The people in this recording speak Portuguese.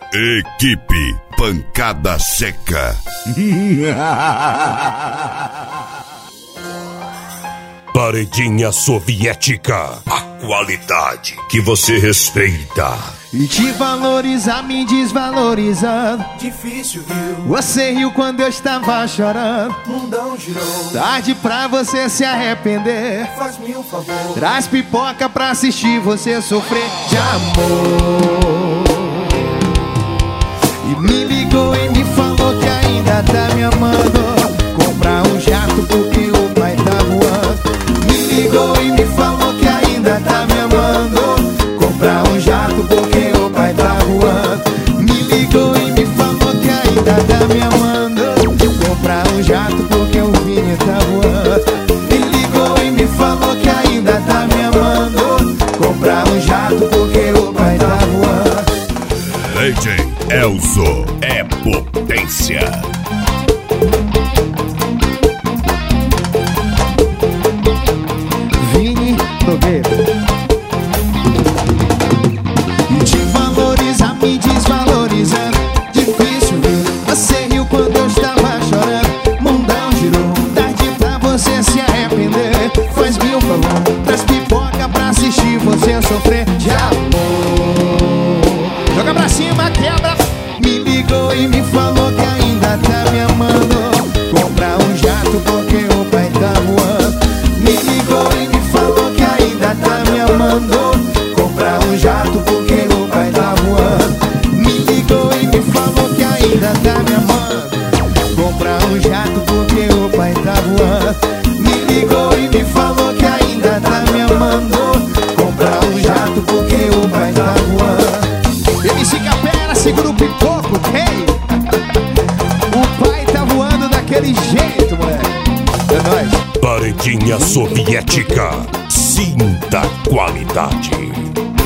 Equipe Pancada Seca. Paredinha soviética, a qualidade que você respeita. E te valorizar me desvalorizando. Difícil, viu? Você riu quando eu estava chorando. Mundão girou. Tarde pra você se arrepender. Faz-me um favor. Traz pipoca pra assistir você sofrer de amor. E me ligou e me falou que ainda tá me amando. Comprar um jato porque o pai tá voando. Me ligou e me falou que ainda tá me amando. Comprar um jato porque o pai tá voando. Me ligou e me falou que ainda tá me amando. Comprar um jato porque o Vini tá voando. Me ligou e me falou que ainda tá me amando. Comprar um jato porque o pai tá voando. DJ Elzo é potência. Vini Nogueira. Te valorizar me desvalorizando. Difícil, viu? Você riu quando eu estava chorando. Mundão girou. Tarde pra você se arrepender. Faz-me um favor. Traz pipoca pra assistir você sofrer de amor. Joga pra cima, quebra. Me ligou e me falou que ainda tá me amando. Comprar um jato porque o pai tá voando. Me ligou e me falou que ainda tá me amando. Comprar um jato porque o pai tá voando. Me ligou e me falou que ainda tá me amando. Comprar um jato porque o pai tá voando. Me ligou e me falou que ainda tá me amando. Comprar um jato porque o pai tá voando. MC Capera, segura o pipoco, hey! O pai tá voando daquele jeito, moleque. É nóis. Paredinha soviética, sinta qualidade.